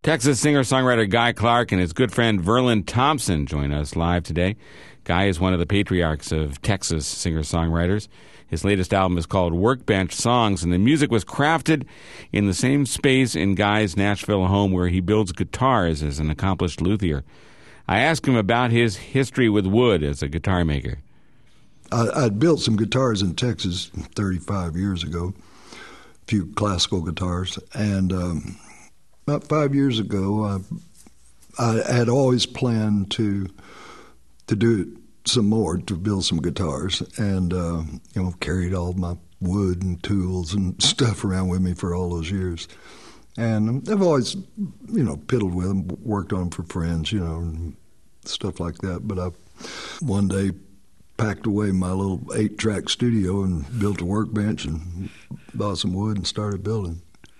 Texas singer-songwriter Guy Clark and his good friend Verlin Thompson join us live today. Guy is one of the patriarchs of Texas singer-songwriters. His latest album is called Workbench Songs, and the music was crafted in the same space in Guy's Nashville home where he builds guitars as an accomplished luthier. I asked him about his history with wood as a guitar maker. I'd built some guitars in Texas 35 years ago, a few classical guitars, and about 5 years ago, I had always planned to do some more, to build some guitars, and carried all my wood and tools and stuff around with me for all those years. And I've always, piddled with them, worked on them for friends, and stuff like that. But I one day packed away my little 8-track studio and built a workbench and bought some wood and started building.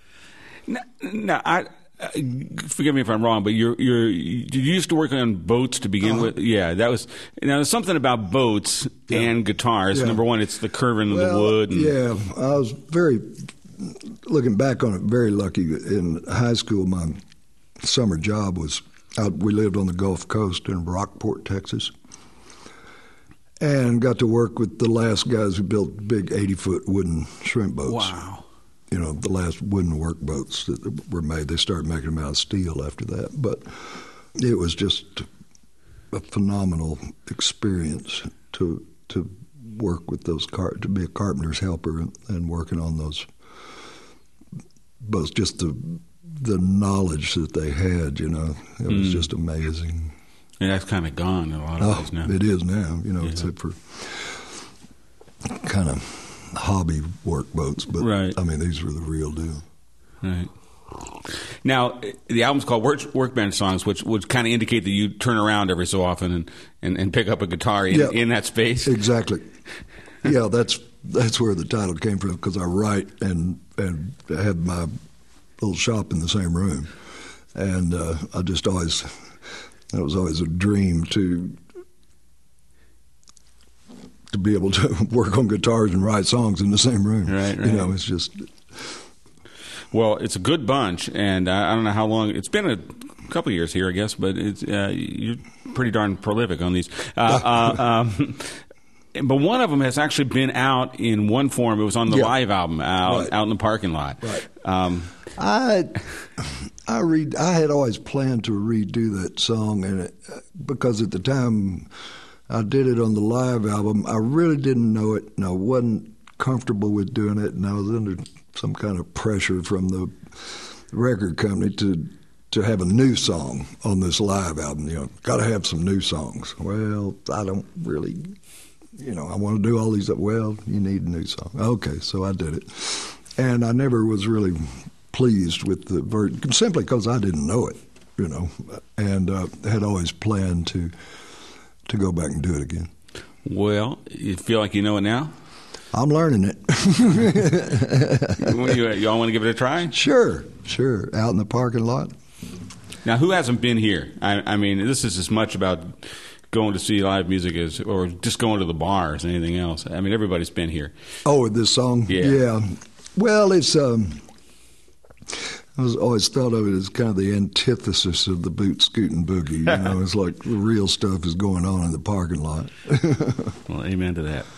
Now, forgive me if I'm wrong, but you used to work on boats to begin with. Yeah, that was. Now, there's something about boats and guitars. Yeah. Number one, it's the curving of the wood. Yeah, I was looking back on it, very lucky. In high school, my summer job was we lived on the Gulf Coast in Rockport, Texas, and got to work with the last guys who built big 80-foot wooden shrimp boats. Wow. The last wooden work boats that were made. They started making them out of steel after that. But it was just a phenomenal experience to work with those to be a carpenter's helper and working on those boats. Just the knowledge that they had, it was just amazing. And that's kind of gone in a lot of ways now. It is now, except for kind of hobby work boats, but right. I mean, these were the real deal. Right. Now, the album's called Workbench Songs, which would kind of indicate that you turn around every so often and pick up a guitar in that space. Exactly. Yeah, that's where the title came from, because I write and had my little shop in the same room, and I just always, that was always a dream to be able to work on guitars and write songs in the same room. Right. It's just... Well, it's a good bunch, and I don't know how long... It's been a couple of years here, I guess, but it's you're pretty darn prolific on these. But one of them has actually been out in one form. It was on the live album out in the parking lot. Right. I had always planned to redo that song, and because at the time I did it on the live album, I really didn't know it, and I wasn't comfortable with doing it, and I was under some kind of pressure from the record company to have a new song on this live album. Got to have some new songs. Well, I don't really, I want to do all these. Well, you need a new song. Okay, so I did it, and I never was really pleased with the version, simply because I didn't know it, and had always planned to go back and do it again. Well, you feel like you know it now? I'm learning it. You all want to give it a try? Sure. Out in the parking lot. Now, who hasn't been here? I mean, this is as much about going to see live music or just going to the bar as anything else. I mean, everybody's been here. Oh, with this song? Yeah. Well, it's... I always thought of it as kind of the antithesis of the boot scootin' boogie. It's like the real stuff is going on in the parking lot. Well, amen to that.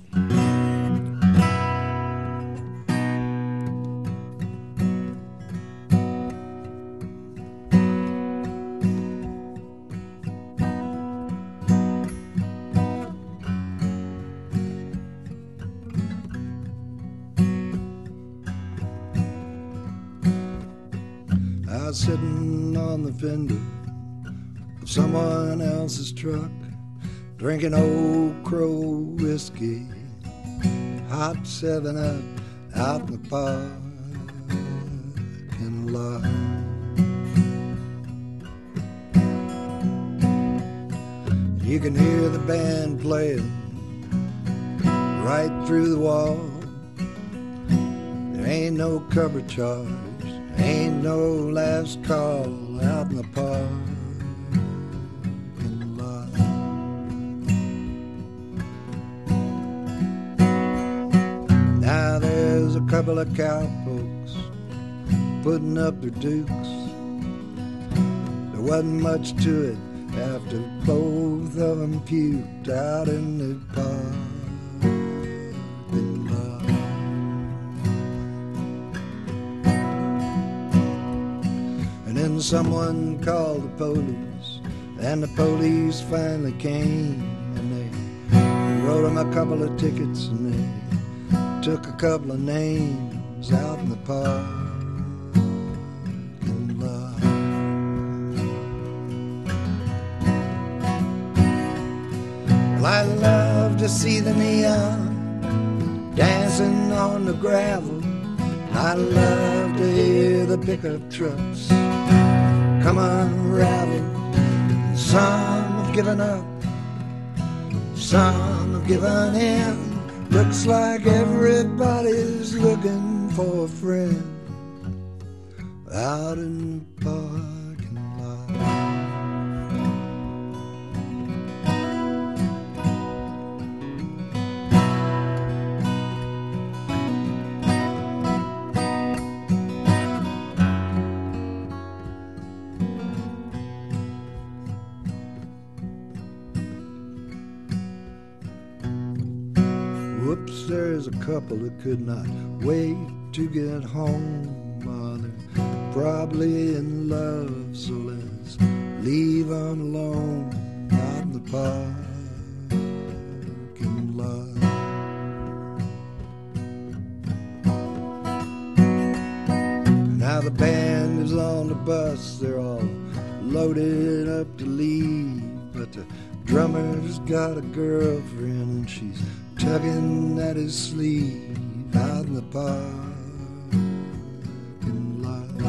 I was sitting on the fender of someone else's truck, drinking Old Crow whiskey, hot 7-Up out in the parking lot. You can hear the band playing right through the wall. There ain't no cover charge, ain't no last call out in the parking lot. Now there's a couple of cowpokes putting up their dukes, wasn't much to it after both of them puked out in the parking lot. And then someone called the police, and the police finally came, and they wrote them a couple of tickets, and they took a couple of names out in the parking lot. Well, I love to see the neon dancing on the gravel. I love to hear the pickup trucks come unravel. Some have given up, some have given in. Looks like everybody's looking for a friend out in the parking lot. Whoops, there's a couple that could not wait to get home. They're probably in love, so let's leave them alone out in the parking lot. Now the band is on the bus, they're all loaded up to leave, but the drummer's got a girlfriend and she's tugging at his sleeve out in the parking lot.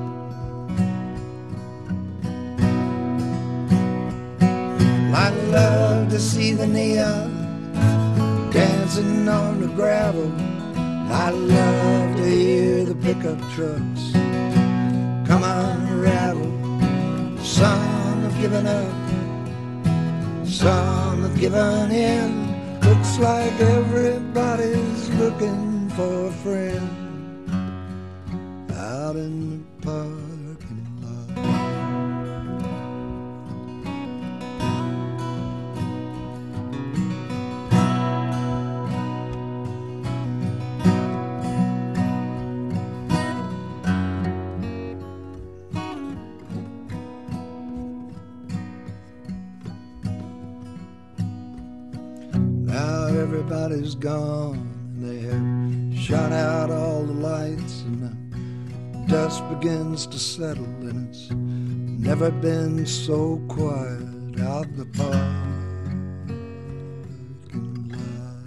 I love to see the neon dancing on the gravel. I love to hear the pickup trucks come unravel. Some have given up, some have given in. Looks like everybody's looking for a friend out in the parking lot. Now everybody's gone, and they have shot out all the lights, and the dust begins to settle, and it's never been so quiet out in the parking lot.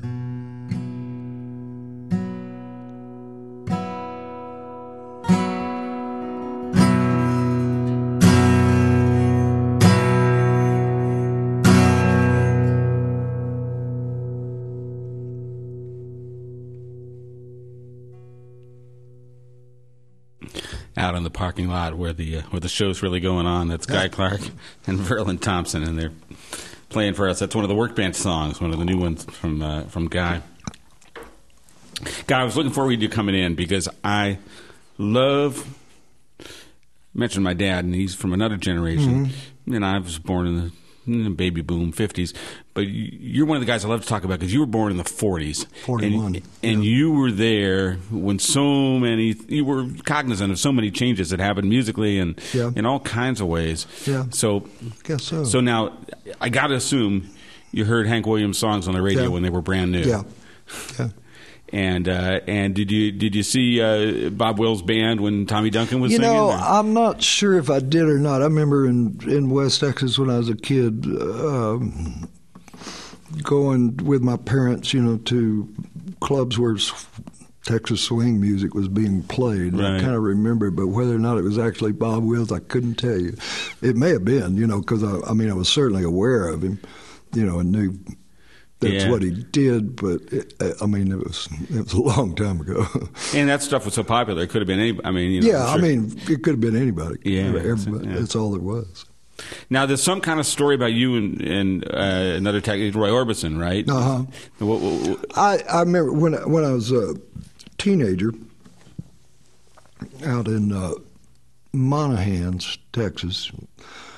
Out in the parking lot where the show's really going on. That's Guy Clark and Verlin Thompson, and they're playing for us. That's one of the work bench songs, one of the new ones from Guy. Guy, I was looking forward to you coming in because I mentioned my dad, and he's from another generation, and I was born in the baby boom 50s, but you're one of the guys I love to talk about because you were born in the 40s. 41. And you were there when you were cognizant of so many changes that happened musically and in all kinds of ways. Yeah. So, guess so. So now, I got to assume you heard Hank Williams songs on the radio when they were brand new. Yeah. Yeah. And did you see Bob Wills' band when Tommy Duncan was singing? I'm not sure if I did or not. I remember in West Texas when I was a kid going with my parents, to clubs where Texas swing music was being played. Right. I kind of remember, but whether or not it was actually Bob Wills, I couldn't tell you. It may have been, because I was certainly aware of him, and knew that's what he did, but it was a long time ago. And that stuff was so popular; it could have been any. It could have been anybody. Yeah, everybody. That's all there was. Now, there's some kind of story about you and another technique, Roy Orbison, right? Uh huh. I remember when I was a teenager out in Monahans, Texas.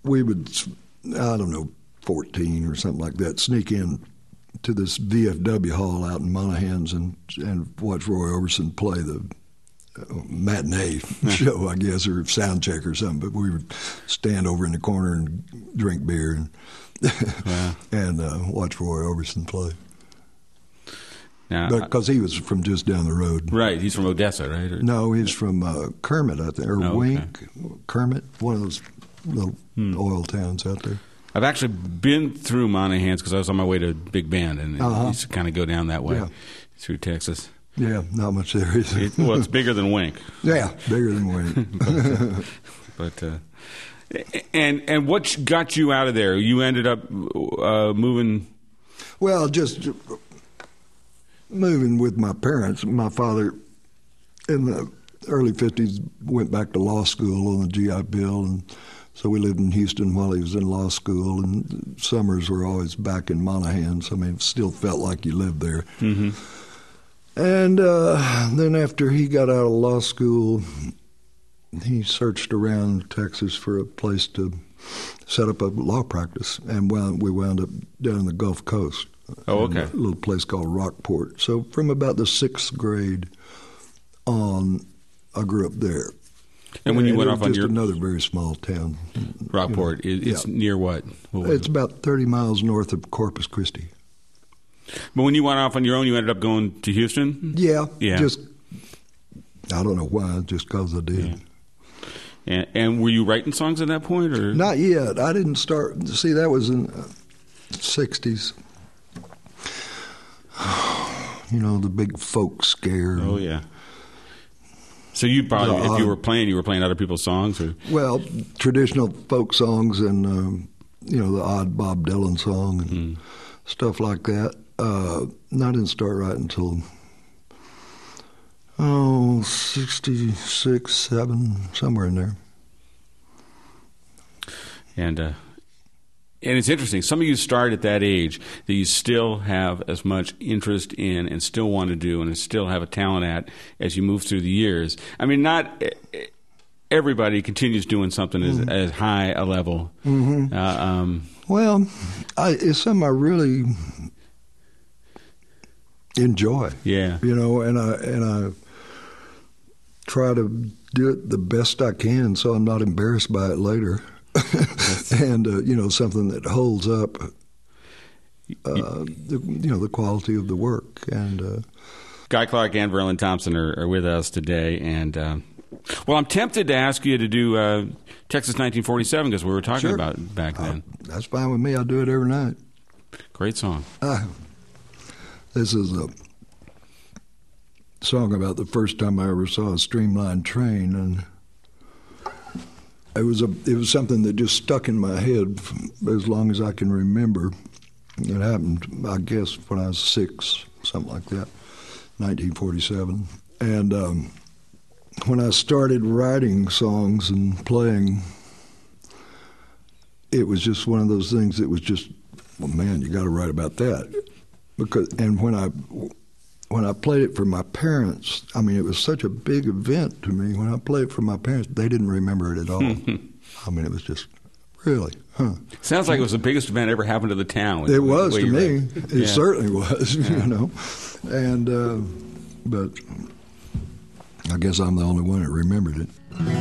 we would, I don't know, 14 or something like that, sneak in to this VFW hall out in Monahans and watch Roy Orbison play the matinee show, I guess, or sound check or something. But we would stand over in the corner and drink beer and watch Roy Orbison play. Now, because he was from just down the road. Right, he's from Odessa, right? Or? No, he's from Kermit, I think, or Wink, Kermit, one of those little oil towns out there. I've actually been through Monahans because I was on my way to Big Bend, and I used to kind of go down that way through Texas. Yeah, not much there is. Well, it's bigger than Wink. Yeah, bigger than Wink. And what got you out of there? You ended up moving. Well, just moving with my parents. My father, in the early 50s, went back to law school on the GI Bill, and so we lived in Houston while he was in law school, and summers were always back in Monahans. I mean, it still felt like you lived there. Mm-hmm. And then after he got out of law school, he searched around Texas for a place to set up a law practice, and we wound up down in the Gulf Coast. Oh, okay. A little place called Rockport. So from about the 6th grade on, I grew up there. And when you went off on just another very small town. Rockport, it's near what? It's about 30 miles north of Corpus Christi. But when you went off on your own, you ended up going to Houston? Yeah. Just, I don't know why, just because I did. Yeah. And were you writing songs at that point? Or? Not yet. I didn't start. See, that was in the 60s. You know, the big folk scare. Oh, yeah. So you probably, if you were playing other people's songs? Or? Well, traditional folk songs and, the odd Bob Dylan song and stuff like that. I didn't start writing until, 66, 7, somewhere in there. And it's interesting. Some of you start at that age that you still have as much interest in and still want to do and still have a talent at as you move through the years. I mean, not everybody continues doing something as high a level. Mm-hmm. Well, it's something I really enjoy. Yeah. And I try to do it the best I can so I'm not embarrassed by it later. And something that holds up the quality of the work. And Guy Clark and Verlin Thompson are with us today, and I'm tempted to ask you to do Texas 1947 because we were talking about it back then. That's fine with me. I'll do it every night. Great song. This is a song about the first time I ever saw a streamlined train, and it was something that just stuck in my head as long as I can remember. It happened, I guess, when I was 6, something like that, 1947. And when I started writing songs and playing, it was just one of those things that was just, well, man, you got to write about that. And when I played it for my parents, I mean, it was such a big event to me. When I played it for my parents, they didn't remember it at all. I mean, it was just, really, Sounds like it was the biggest event ever happened to the town. It was to me. It certainly was, And, but I guess I'm the only one that remembered it.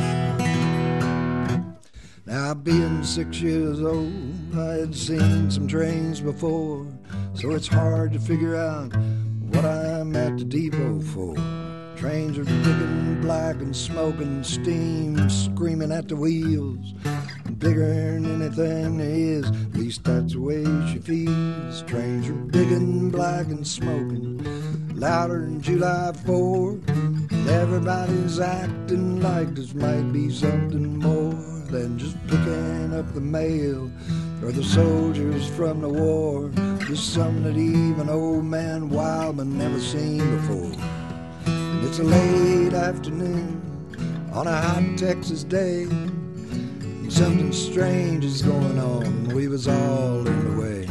Now, being 6 years old, I had seen some trains before, so it's hard to figure out what I'm at the depot for. Trains are big and black and smoking steam, screaming at the wheels. Bigger than anything there is, at least that's the way she feels. Trains are big and black and smoking, louder than July 4th. Everybody's acting like this might be something more than just picking up the mail or the soldiers from the war. Just something that even old man Wildman never seen before. And it's a late afternoon on a hot Texas day, and something strange is going on, and we was all in the way.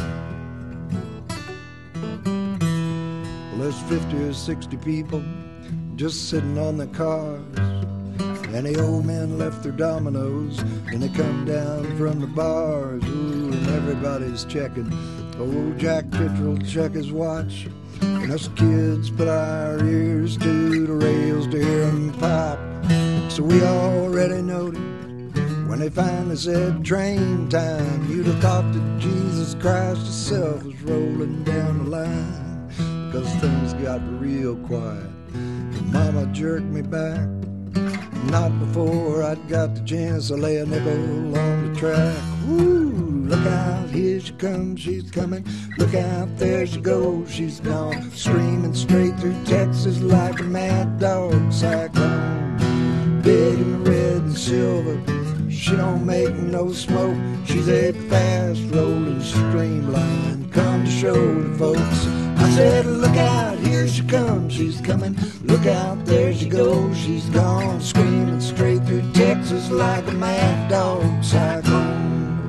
Well, there's 50 or 60 people just sitting on their cars. And the old men left their dominoes, and they come down from the bars. Ooh, and everybody's checking. Old Jack Kittrell check his watch, and us kids put our ears to the rails to hear him pop. So we already noted when they finally said train time, you'd have thought that Jesus Christ himself was rolling down the line, because things got real quiet. And Mama jerked me back. Not before I'd got the chance to lay a nickel on the track. Woo! Look out, here she comes, she's coming. Look out, there she goes, she's gone. Screaming straight through Texas like a mad dog cyclone. Big and red and silver, she don't make no smoke. She's a fast rolling streamline, come to show the folks. I said, look out, here she comes, she's coming. Look out, there she goes, she's gone. Screaming straight through Texas like a mad dog cyclone.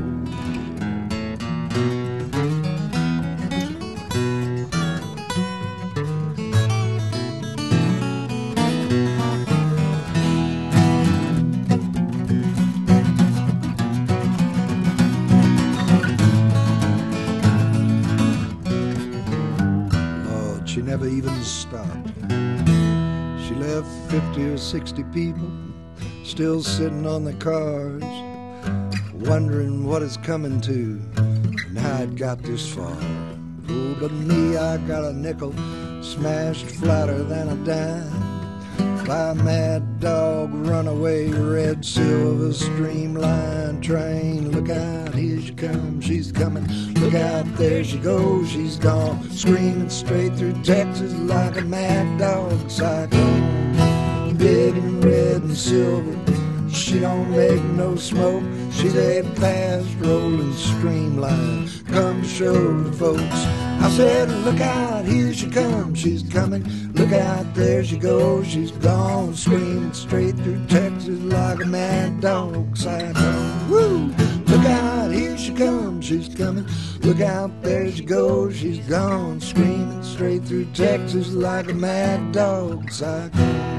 She never even stopped. She left 50 or 60 people still sitting on the cars, wondering what it's coming to and how it got this far. Oh, but me, I got a nickel smashed flatter than a dime by a mad dog runaway red silver streamline train. Look out, here she comes, she's coming. Look out, there she goes, she's gone. Screaming straight through Texas like a mad dog cyclone. Big and red and silver, she don't make no smoke. She's a fast rolling streamline, come to show the folks. I said, look out, here she comes, she's coming. Look out, there she goes, she's gone. Screaming straight through Texas like a mad dog cyclone. Woo! Look out, here she comes, she's coming. Look out, there she goes, she's gone. Screaming straight through Texas like a mad dog cyclone.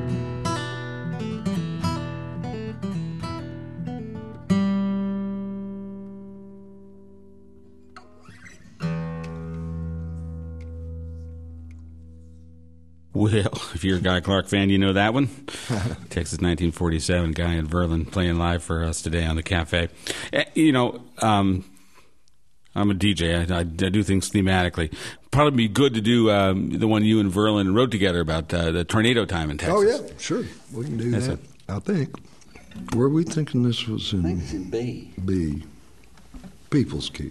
Well, if you're a Guy Clark fan, you know that one. Texas 1947, Guy and Verlin playing live for us today on the Cafe. You know, I'm a DJ. I do things thematically. Probably be good to do the one you and Verlin wrote together about the tornado time in Texas. Oh, yeah, sure. We can do that. I think. Were we thinking this was in? I think it's in B. B. People's Key.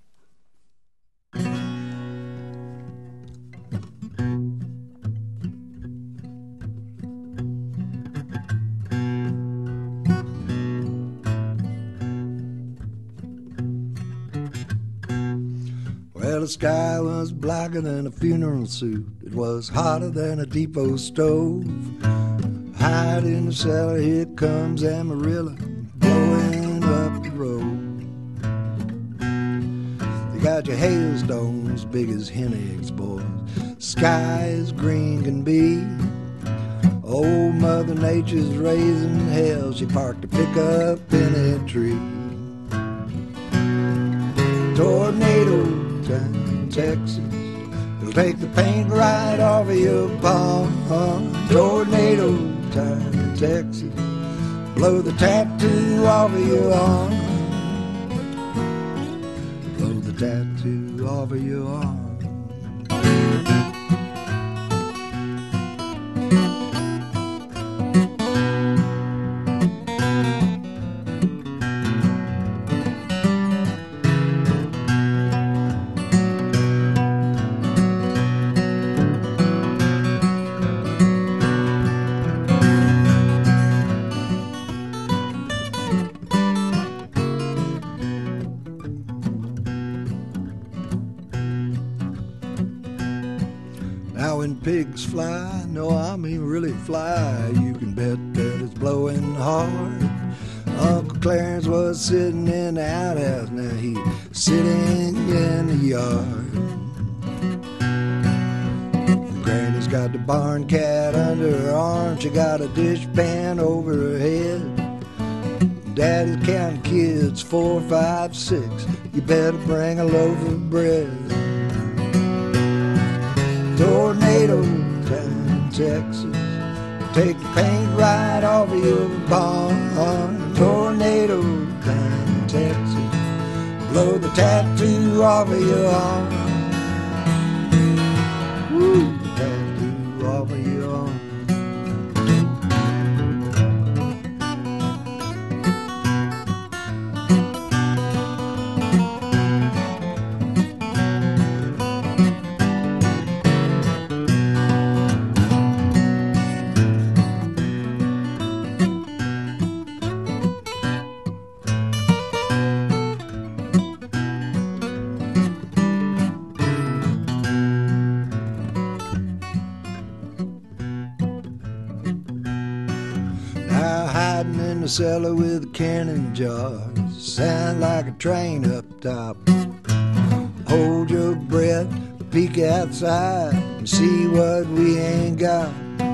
Well, the sky was blacker than a funeral suit. It was hotter than a depot stove. Hide in the cellar, here comes Amarillo, blowing up the road. You got your hailstones big as hen eggs, boys. Sky as green can be. Old Mother Nature's raising hell. She parked a pickup in a tree. Tornado time, Texas. It'll take the paint right off of your palm. Tornado time, Texas. Blow the tattoo off of your arm. Blow the tattoo off of your arm. Now when pigs fly, no, I mean really fly, you can bet that it's blowing hard. Uncle Clarence was sitting in the outhouse, now he's sitting in the yard. Granny's Mama's got the barn cat under her arm. She got a dishpan over her head. Daddy's counting kids, 4, 5, 6. You better bring a loaf of bread. Tornado down in Texas, take the paint right off of your barn. Tornado down in Texas, blow the tattoo off of your arm. Woo, the tattoo off of your arm. Cellar with cannon jars, sound like a train up top. Hold your breath, peek outside and see what we ain't got.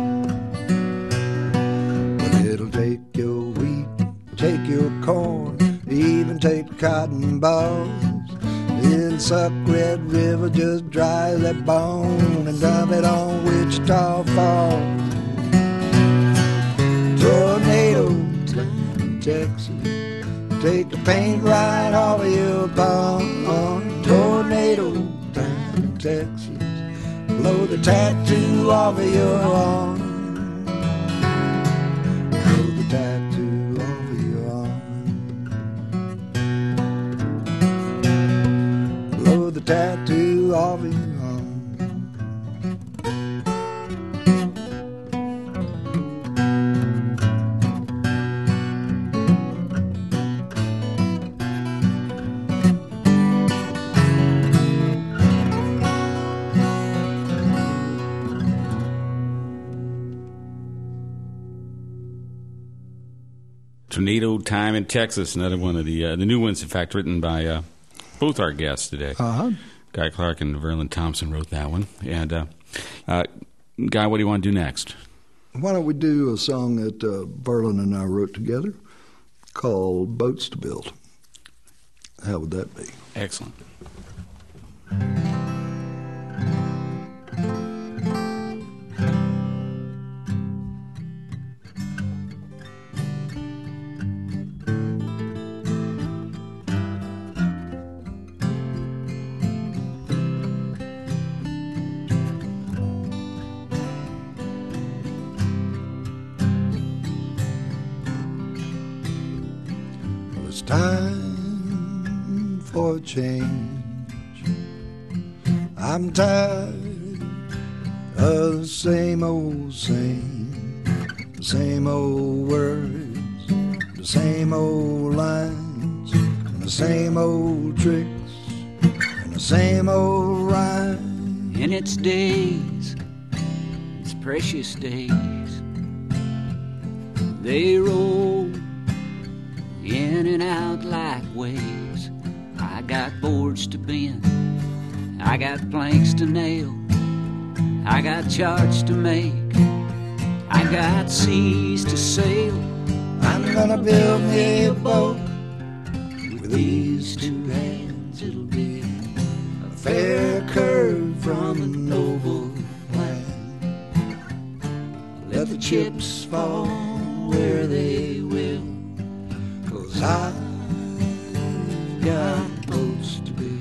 But it'll take your wheat, take your corn, even take cotton balls. It'll suck Red River, just dry that bone and dump it on Wichita Falls. Tornado Texas, take the paint right off of your barn. Tornado down in Texas, blow the tattoo off of your arm. Blow the tattoo off of your arm. Blow the tattoo off of your arm. Tornado Time in Texas, another one of the new ones, in fact, written by both our guests today. Guy Clark and Verlin Thompson wrote that one. And, Guy, what do you want to do next? Why don't we do a song that Verlin and I wrote together called Boats to Build? How would that be? Excellent. Time for a change. I'm tired of the same old the same old words, the same old lines, and the same old tricks, and the same old rhyme. In its days, its precious days, they roll in and out like waves. I got boards to bend, I got planks to nail, I got charts to make, I got seas to sail. I'm gonna build me a boat. With these two hands it'll be a fair curve from a noble plan. Let the chips fall where they will, 'cause I've got boats to build.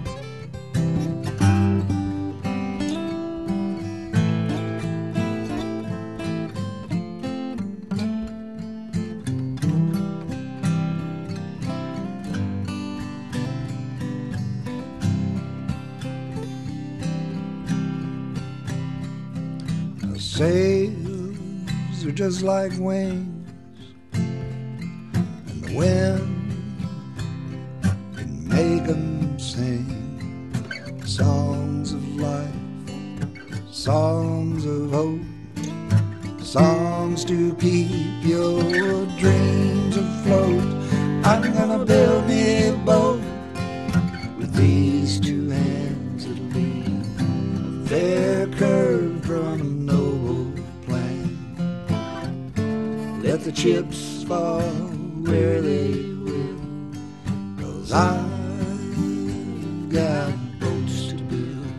The sails are just like wings, the wind can make them sing songs of life, songs of hope, songs to keep your dreams afloat. I'm gonna build me a boat. With these two hands it'll be a fair curve from fall where they will, 'cause I've got boats to build.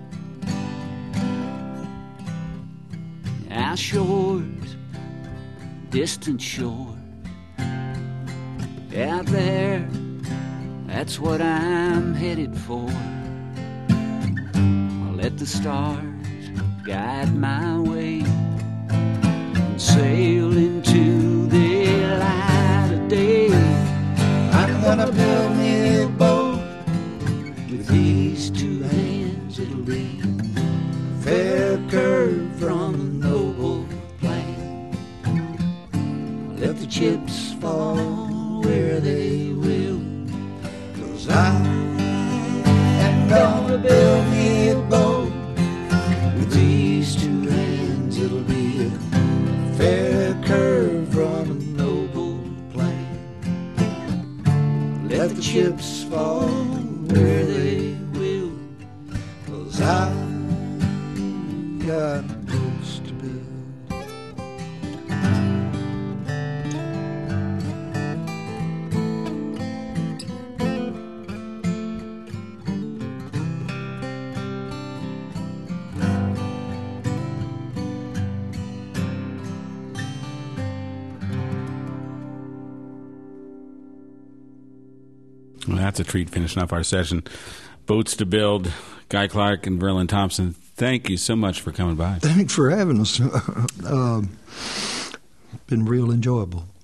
Our shores, distant shore, out there, that's what I'm headed for. I'll let the stars guide my way and sail into the light of day. I'm gonna build me a boat With these two hands it'll be a fair curve from a noble plain. Let the chips fall where they will, 'cause I am gonna build me a boat. with these two hands it'll be a Fair curve from a noble plain. Let the chips fall where they will, 'cause I've got boats to build. Well, that's a treat finishing up our session. Boats to Build, Guy Clark and Verlin Thompson. Thank you so much for coming by. Thanks for having us. Been real enjoyable.